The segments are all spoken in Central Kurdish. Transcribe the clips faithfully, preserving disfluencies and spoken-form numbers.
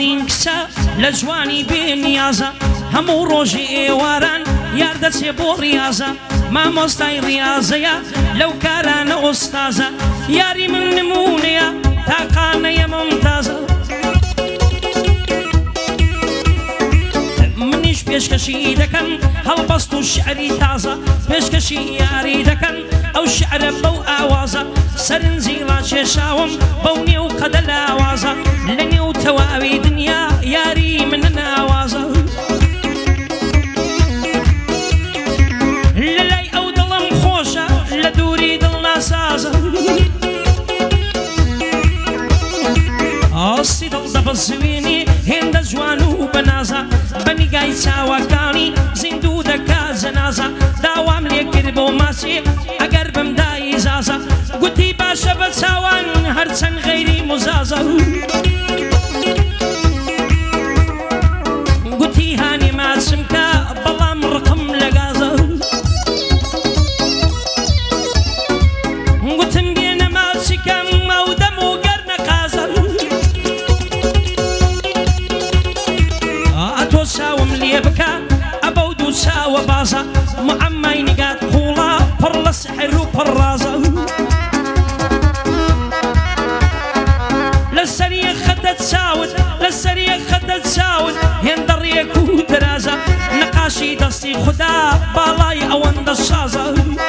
ترین کسە لە جوانی بێنیازە هەموو ڕۆژی ئێواران یار دەچێ بۆ ڕیازە مامۆستای ڕیازەیە لەو کارانە ئۆستازە یاری من نمونەیە تاقانەیە ممتازە منیش پێشکەشی دەکەن هەڵبەست و شعری تازە پێشکەشی یاری دەکەن ئەو شعرە بەو ئاوازە سەرنجی ڕاکێشاوم بەو نێو قەدە لاوازە لە نێو تەواوی دنیا یاری منە ناوازە لەلای ئەو دڵم خۆشە لە دووری دڵ ناسازە ئاستی دڵ دەبەزوێنێ هێندە جوان و بەنازە بەنیگای چاوەکانی زیندوو دەکا جەنازە داوام لێ کرد بۆ ماچێ ئەگەر بەمدایی زازە گوتی باشە بە چاوان هەرچەند غەیری مزازە گوتی هانێ ماچم کە بەڵام ڕقم لە گازە گوتم بێنە ماچی کەم ئەو دەم و گەر نەقازە ئەتۆ چاوم لێ بکە ئەبەو دوو چاوە بازە معەممای نگات قوڵە پڕ لە سحر و پڕ ڕازە لە سەریە خەتە چاوت لە سەریە خەتە چاوت هێندە ڕێک و درازە نەقاشی دەستی خودا باڵای ئەوەندە شازە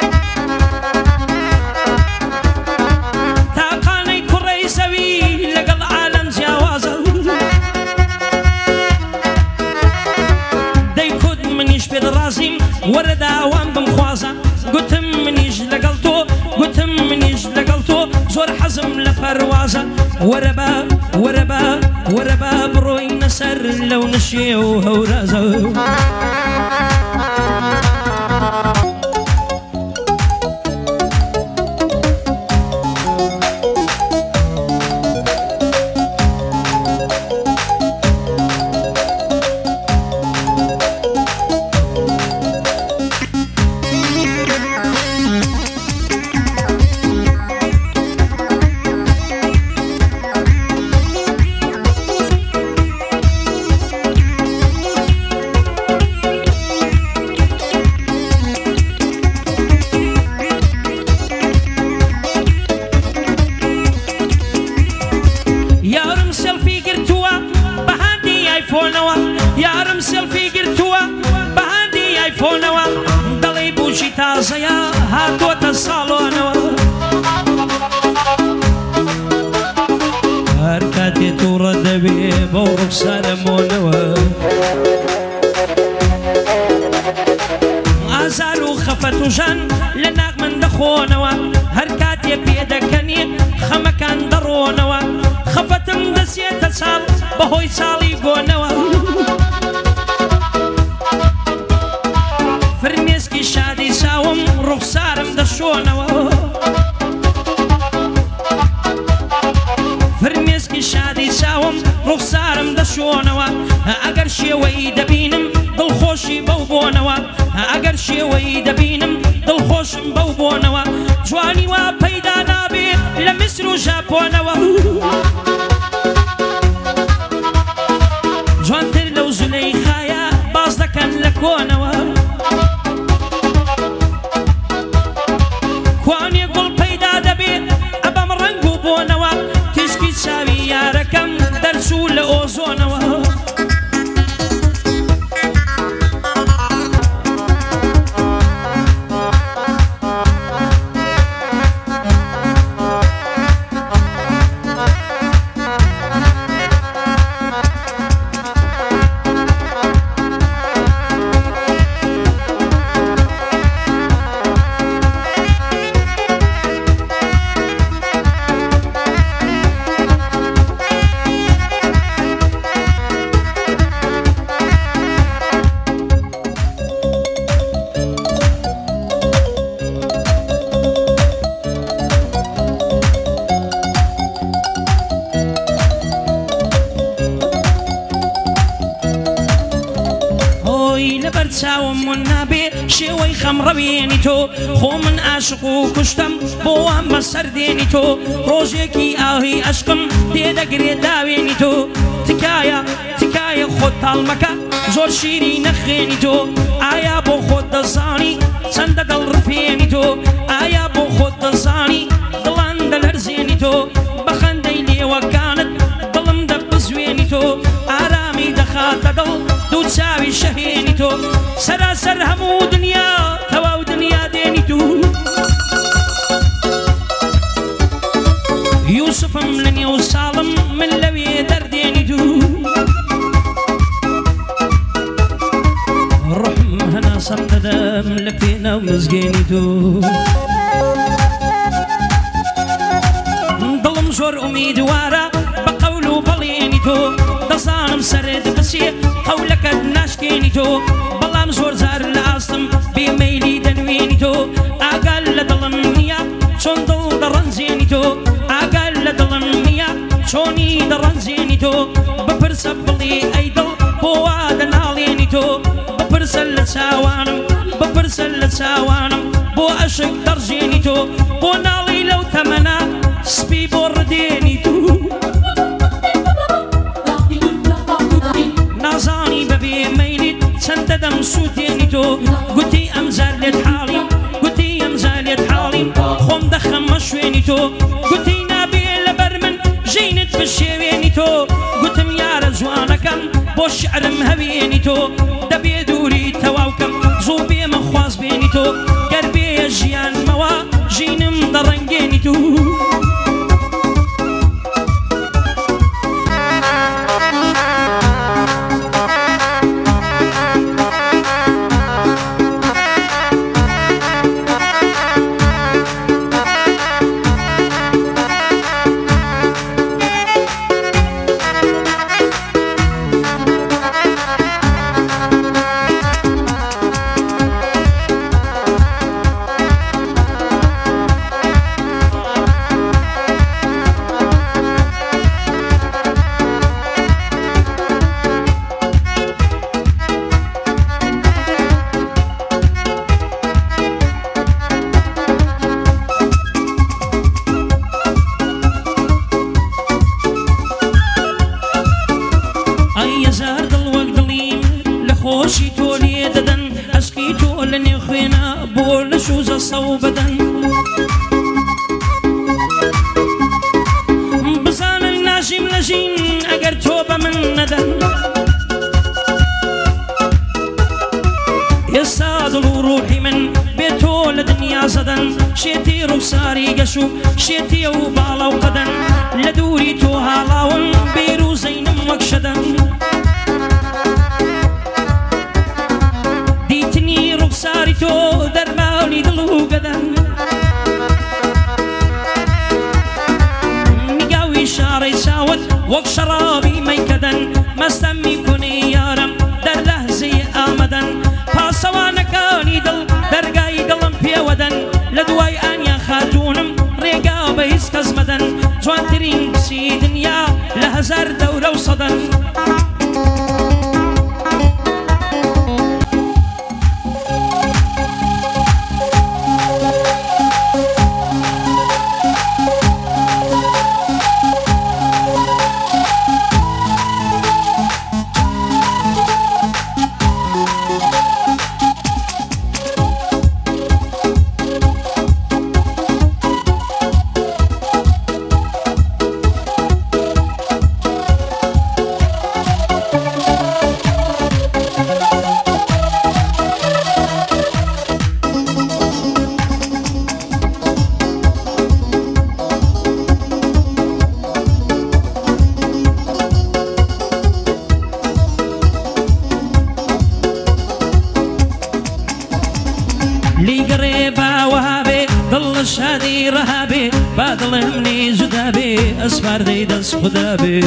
تاقانەی کوڕەی زەوی لەگەڵ عالەم جیاوازە دەیکوت منیش پێت ڕازیم وەرە داوام بمخوازە گوتم منیش لەگەڵ تۆ گوتم منیش لەگەڵ تۆ زۆر حەزم لە پەروازە وەرە بە وەرە بە وەرە بە بڕۆینە سەر لەو نشێ و هەورازە یارم سێلفی گرتووە بەهاندی ئایفۆنەوە دەڵێ بوشی تازەیە هاتووەتە ساڵۆنەوە هەر کاتێ تووڕە دەبێ بەو ڕوخسارە مۆنەوە ئازار و خەفەت و ژەن لە ناق من دەخۆنەوە هەر کاتێ پێدەکەنی خەمەکان دەڕۆنەوە خەفەتم دەچێتە چاڵ بەهۆی چاڵی گۆنەوە فرمێسکی شادی چاوم ڕوخسارم دەشۆنەوە فرمێسکی شادی چاوم ڕوخسارم دەشۆنەوە ئەگەر شێوەی دەبینم دڵخۆشی بەو بۆنەوە ئەگەر شێوەی دەبینم دڵخۆشم بەو بۆنەوە جوانی وا پەیدا نابێ لە میسر و ژاپۆنەوە جوانتر لەو زولەیخایە باز دەکەن لە کۆنەوە کوانێ گوڵ پەیدا دەبێت ئەبەم ڕەنگ و بۆنەوە تشکی چاوی یارەکەم دەرچوو لە ئۆزۆنەوە شێوەی خەمڕەوێنی تۆ خۆ من عاشق و کوشتم بۆ وام بەسەر دێنی تۆ ڕۆژێکی ئاهی عەشقم تێدەگرێت داوێنی تۆ تکایە تکایە خۆت تاڵمەکە زۆر شیری نەخێنی تۆ ئایا بۆ خۆت دەزانی چەندە دڵڕفێنی تۆ ئایا بۆ خۆت دەزانی دڵان دەلەرزێنی تۆ بە خەندەی لێوەکانت دڵم دەبزوێنی تۆ ئارامی دەخاتە دڵ دوو چاوی شەهێنی تۆ سەراسەر هەموو دنیا تەواو دنیا دێنی تو یوسفم لە نێو ساڵم من لەوێ دەردێنی تو ڕحم هەناسەم دەدەم لە پێناو مزگێنی تو دڵم زۆر ئومیدوارە بە قەول و بەڵێنی تۆ دەزانم سەرت بچێ قەولەکەت ناشکێنی تۆ بەڵام زۆر جار لە ئاستم بێمەیلی دەنوێنی تۆ ئاگال لە دڵم نییە چۆن دڵ دەڕەنجێنی تۆ ئاگال لە دڵم نییە چۆنی دەڕەنجێنی تۆ بپرسە بڵێ ئەی دڵ بۆ وا دەناڵێنی تۆ بپرسە لە چاوانم بپرسە لە چاوانم بۆ عەشق دەڕژێنی تۆ بۆ ناڵی لەو تەمەنە سپی بۆ ڕدێنی تو نازانی بەبێ مەیلیت چەندە دەم سووتێنی تۆ گوتی ئەمجار لێت حاڵیم گوتی ئەمجار لێت حاڵیم خۆم دەخەمە شوێنی تۆ گوتی نابێ لەبەر من ژینت بشێوێنی تۆ گوتم یارە جوانەکەم بۆ شعرم هەوێنی تۆ دەبێ دووری تەواوکەم زوو بێمە خواز بێنی تۆ گەر بێیە ژیانمەوە ژینم دەڕەنگێنی تو خۆشی تۆ لێ دەدەن عەشقی تۆ لە نێو خوێنە بۆ لە شوزە سەو بەدەن بزانن ناژیم لە ژین ئەگەر تۆ بە من نەدەن ئێستا دڵ و ڕوحی من بێ تۆ لە دنیا زەدەن شێتی ڕووساری گەش و شێتیە و باڵە و قەدەن لە دووری تۆ هاڵاون بێر و زەینم وەک شەدەن ڕووساری تۆ دەرمانی دڵ و گەدەن میگاوی شاڕی چاوت وەک شەڕابی مەیکەدەن مەستەم میکونی یارم دەر لەحزەی ئامەدەن پاسەوانەکانی دڵ دەرگای دڵم پێوەدەن لە دوای ئانیا خاتوونم ڕێگا بە هیچ کەس مەدەن جوانترین کچی دنیا لە هەزار دەورە و سەدەن شادی رهابی بادلم نی زدابی اسپردی دست خدابی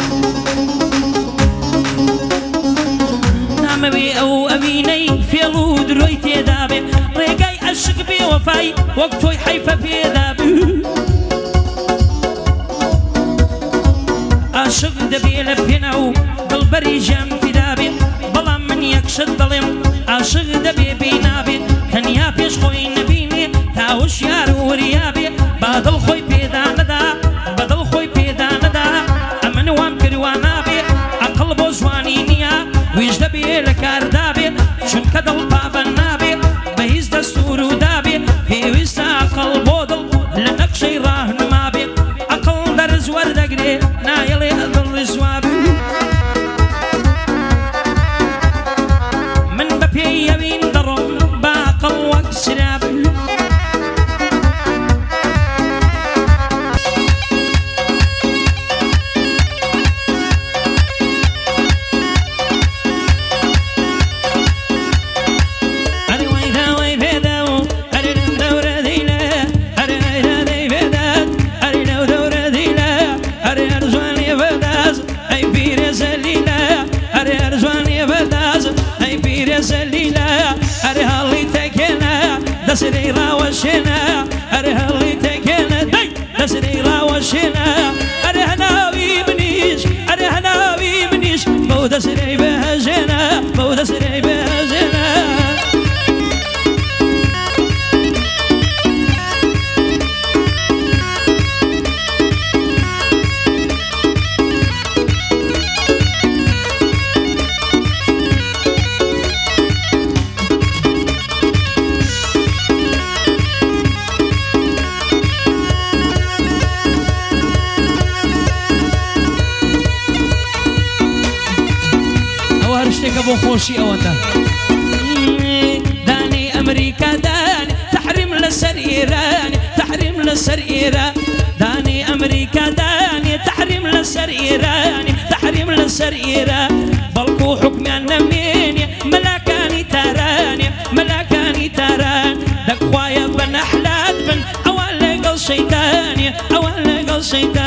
ناموی او امینی فیلو دروی تیدابی ریگای عشق بی وفای وقتوی حیفه پیدابی عاشق دبی لپیناو دلبری جام فدابی بلام من یک باشت دڵێم عاشق دەبێ بینابێ تەنیا پێش خۆی نەبینێ تاوش یار وریابێ با دڵ خۆی پێدا نەدا بە دڵ خۆی پێدا نەدا ئەمن وام کردوانابێ عەقڵ بۆ جوانی نییە ویش دەبێ لە کاردابێ چونکە دڵ پابەن نابێ بە هیچ دەستور و دابێ پێویستە عەقڵ بۆ دڵ لە نەقشەی ڕاهنما بێ عەقڵ دەرز وەردەگرێ نایەڵێ دڵ ڕزوابێ من بە پێی ئەوین دەڕۆم با عەقڵ وەک سرابێ دەسرەی ڕاوەشێنە ئەرێ هەڵی تێکێنە دەی دەسرەی ڕاوەشێنە ئەرێ هەناوی منیش ئەرێ هەناوی منیش بەو دەسرەی بەهەژێنە بەو دەسرەی بەهەژێنە شتێکە بۆ خۆشی ئەوەتە دانی ئەمریکا دانی تحریم لەسەر ئێران تحریم لەسەر ئێران دانی ئەمریکا دانی تحریم لەسەر ئێران تحریم لەسەر ئێران بەڵکو حکمیان نەمێنێ مەلاکانی تارانێ مەلاکانی تاران دەکخوایە بە نەحلات بن ئەوان لەگەڵ شەیتانێ ئەوان لەگەڵ شەیتان